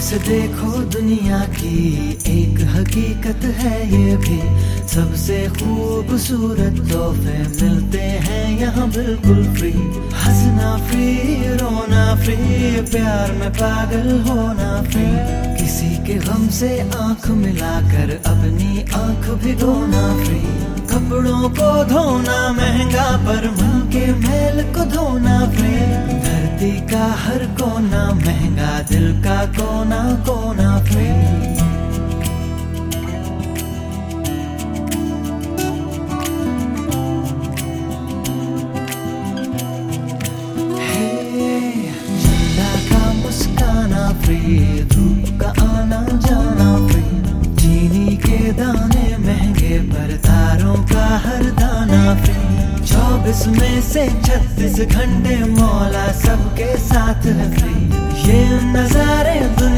से देखो दुनिया की एक हकीकत है ये भी, सबसे खूबसूरत तोहफे मिलते हैं यहाँ बिल्कुल फ्री। हंसना फ्री, रोना फ्री, प्यार में पागल होना फ्री। किसी के गम से आंख मिलाकर अपनी आंख भिगोना फ्री। कपड़ों को धोना महंगा पर मन के मैल को धोना फ्री। धरती का हर कोना महंगा, दिल का कोना कोना फ्री। चंदा का मुस्काना फ्री, धूप का आना जाना फ्री। चीनी के दाने महंगे पर तारों का हर दाना फ्री। 24 में से 36 घंटे मौला सबके साथ है फ्री। ये नजारे दुनिया